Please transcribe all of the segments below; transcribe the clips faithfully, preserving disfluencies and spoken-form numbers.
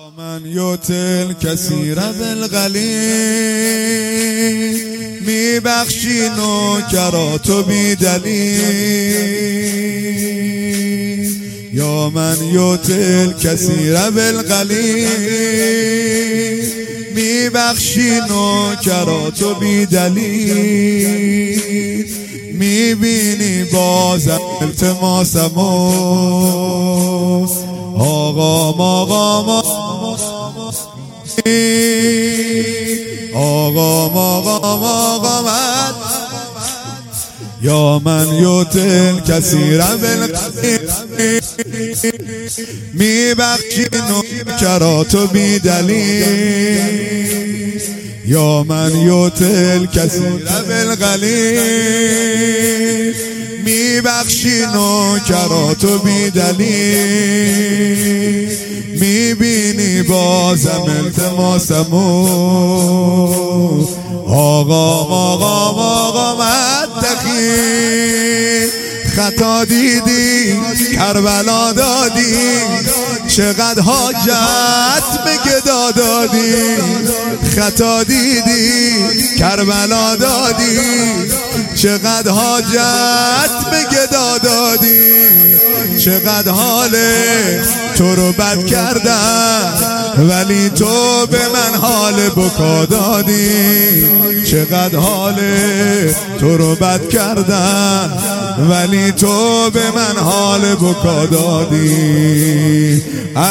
من یوتل کثیر بالقلیل میبخشی نوکراتو بی دلیل. یا من یوتل کثیر بالقلیل میبخشی نوکراتو بی دلیل. میبینی بازم التماسمو آقام آقام آقام آقام آقامت. یا من یوتل کثیر بالقلیل میبخشی نوکراتو بی دلیل. یا من یوتل کثیر بالقلیل میبخشی نوکراتو بی دلیل. میبینی بازم التماسمو آقام آقام آقامت دخیل. خطا دیدی کربلا دادی چقدر حاجت به گدا دادی. خطا دیدی کربلا دادی چقدر حاجت به گدا دادی. چقدر حال تو رو بد کردم ولی تو به من حال بکا دادی. چقدر حال تو رو بد کردم ولی تو به من حال بکا دادی.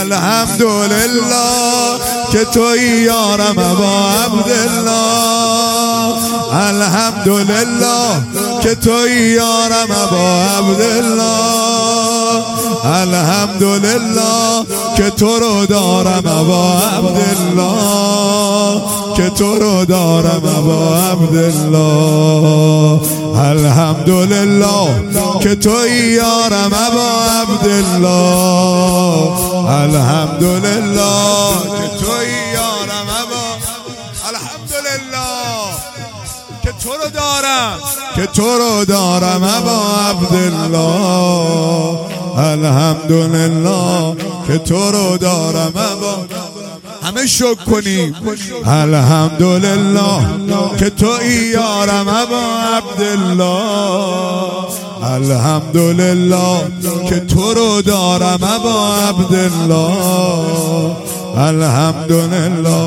الحمدلله که توی یارم ابا عبدالله. الحمدلله که توی یارم ابا عبدالله. الحمدلله که تو رو دارم ابا عبدالله. که تو رو دارم ابا عبدالله. الحمدلله که توی یارم ابا عبدالله. الحمدلله که توی یارم ابا. الحمدلله که تو رو دارم که تو رو دارم ابا عبدالله. الحمدلله که تو رو دارم ابا. همه شکر کنیم الحمدلله که توی یارم ابا عبدالله. الحمدلله که تو رو دارم ابا عبدالله. الحمدلله.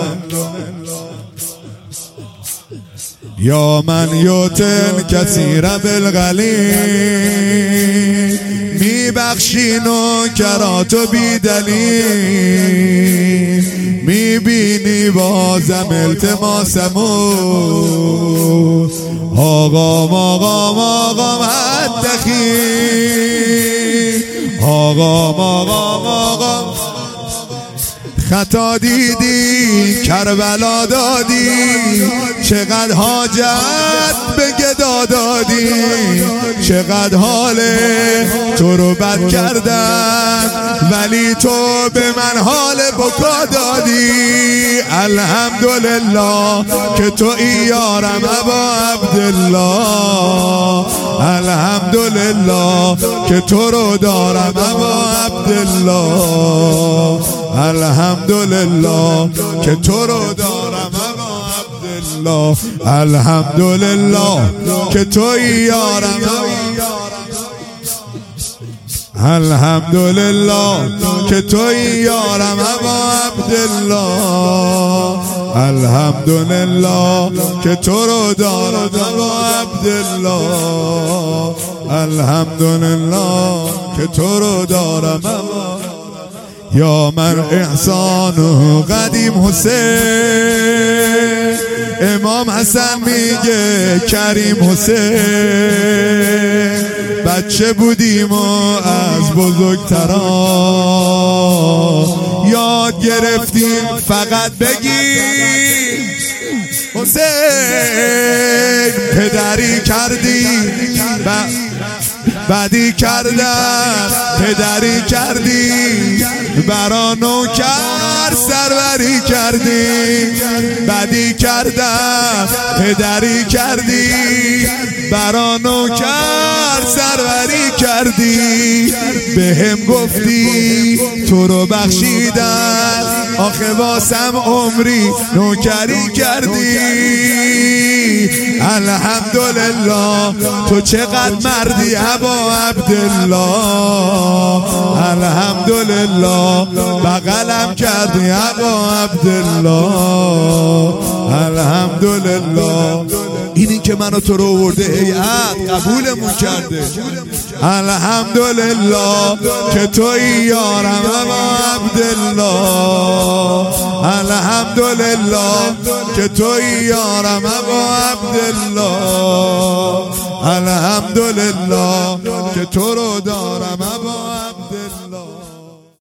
یا من یوتل کثیر بالقلیل میبخشی نوکراتو بی دلیل. میبینی بازم التماسمو آقام آقام آقامت دخیل. آقام آقام آقام. خطا دیدی کربلا دادی چقدر حاجت به گدا دادی. چقدر حال تو رو بد کردم ولی تو به من حال بکا دادی. الحمدلله که توی یارم ابا عبدالله. الحمدلله که تو رو دارم ابا عبدالله. الحمدلله که تو رو دارم ابا عبدالله. الحمدلله که توی یارم ابا. الحمدلله که توی یارم ابا عبدالله. الحمدلله که تو رو دارم ابا عبدالله. الحمدلله که تو رو دارم ابا. یا من احسان و قدیم حسین. امام حسن میگه کریم حسین. بچه بودیم و از بزرگتران یاد گرفتیم فقط بگیم حسین. پدری کردی بدی کردم پدری کردی برا نوکر سروری کردی. بدی کردم پدری کردی برا نوکر سروری کردی. به هم گفتی تو رو بخشیدن آخه واسم عمری نوکری کردی. الحمدلله تو چقدر مردی ابا عبدالله، الحمدلله بغلم کردی ابا عبدالله، الحمدلله اینی که منو تو رو آورده هیئت قبولمون کرده. الحمدلله که توی یارم ابا عبدالله، الحمدلله که توی یارم ابا عبدالله، الحمدلله که تو رو دارم ابا